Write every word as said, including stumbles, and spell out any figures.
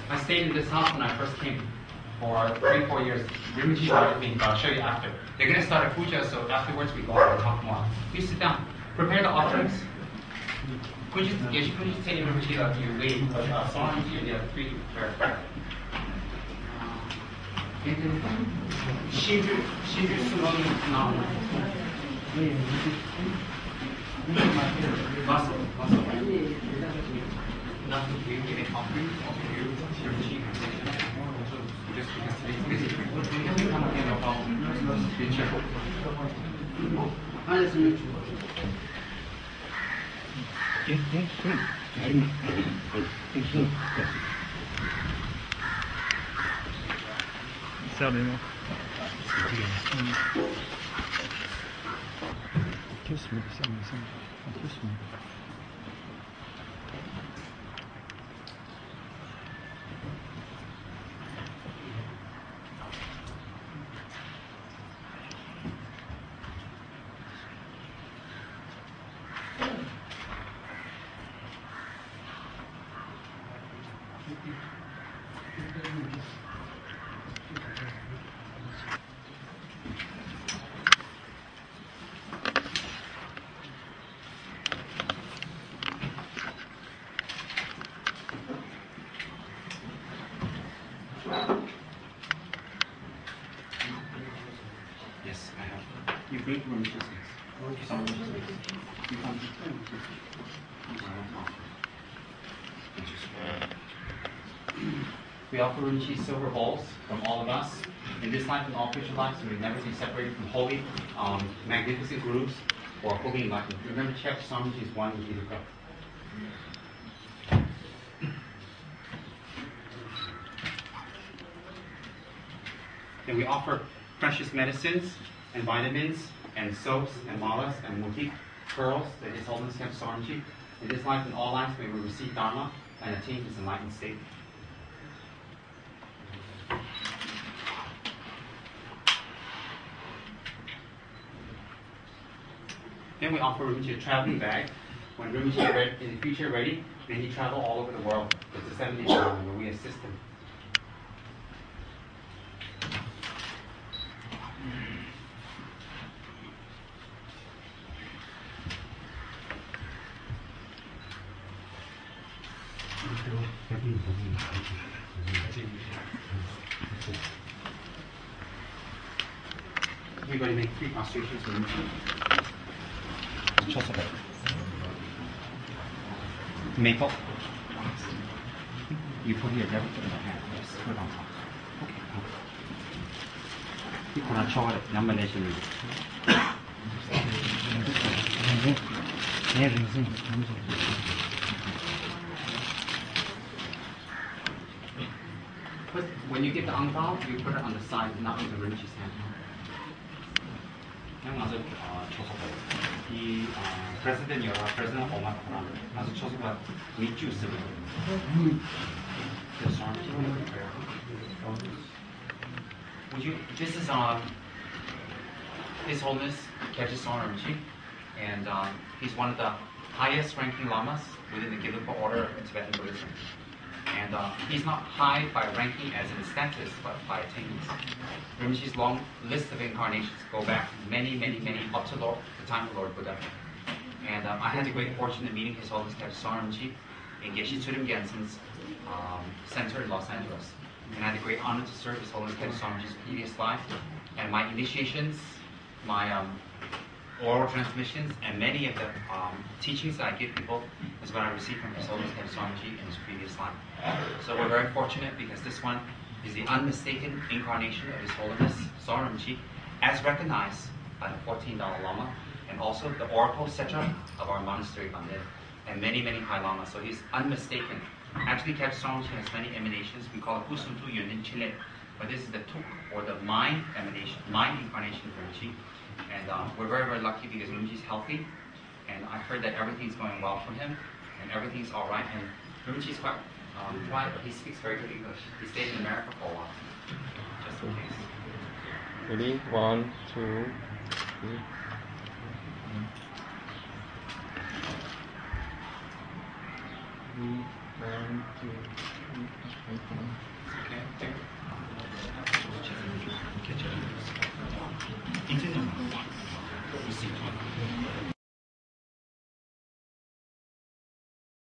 I stayed in this house when I first came for three, four years. Rinpoche invited me, but I'll show you after. They're going to start a puja, so afterwards we go out and talk more. Please sit down. Prepare the offerings. Puja, yes, puja take Rinpoche like you wait, but uh, song you have three prepare. Shiju, Shiju Sumoni Nam. Muscle, muscle. Nothing to you, getting hungry, also you, Rinpoche, just because today's busy. You can come again, no problem. Be cheerful. Certainement. Kiss me, kiss me, kiss me. Yes, I have. You bring Rinpoche's things. Some Rinpoche's things. You come We offer Rinpoche silver bowls from all of us. In this life and all future lives, we will never be separated from holy, um, magnificent gurus or holy enlightenment. Remember, Chef Swamiji is one with Gita. Then we offer precious medicines and vitamins and soaps and malas and mutik pearls that His Holiness Khyentse Sarnji. In this life and all lives, may we receive Dharma and attain His enlightened state. Then we offer Rinpoche a traveling bag. When Rinpoche is in the future ready, may he travel all over the world. It's a seven-day travel where we assist him. Everybody make three prostrations for Rinpoche. Maple. You put here, never put in the hand. Yes, put it on top. Okay. You put on chocolate. Number nation. Put, when you get the ang pao, you put it on the side, not in the Rinpoche's hand. 맞아 초소가 이 president 여러 president 오만 하나 맞아 초소가 밑주 쓰고 Would you? This is um His Holiness Khyentse Sarnji, and um, he's one of the highest ranking lamas within the Gelugpa order of Tibetan Buddhism. And uh, he's not high by ranking as in status, but by attainments. Rinpoche's long list of incarnations go back many, many, many, up to Lord, the time of Lord Buddha. And um, I had the great fortune of meeting His Holiness Khyentse Sarnji in Geshe Tsurim Gyaltsen's um, center in Los Angeles. And I had the great honor to serve His Holiness Khyentse Sarnji's previous life. And my initiations, my um, oral transmissions, and many of the um, teachings that I give people is what I received from His Holiness Khyentse Sarnji in his previous life. So we're very fortunate because this one is the unmistaken incarnation of His Holiness Sarnji, as recognized by the fourteen Dalai Lama, and also the Oracle Setra of our monastery Bandit, and many, many High Lamas. So he's unmistaken. Actually, Khyentse Sarnji has many emanations. We call it Usuntu Yunin Chile, but this is the Tuk, or the mind emanation, mind incarnation of Rinpoche. And um, we're very, very lucky because Rinpoche's healthy, and I heard that everything's going well for him, and everything's all right. And Rinpoche's quite um, quiet, but he speaks very good English. He stayed in America for a while, just in case. Ready? One, two, three. Mm. One, two, three, four, five. Okay, there.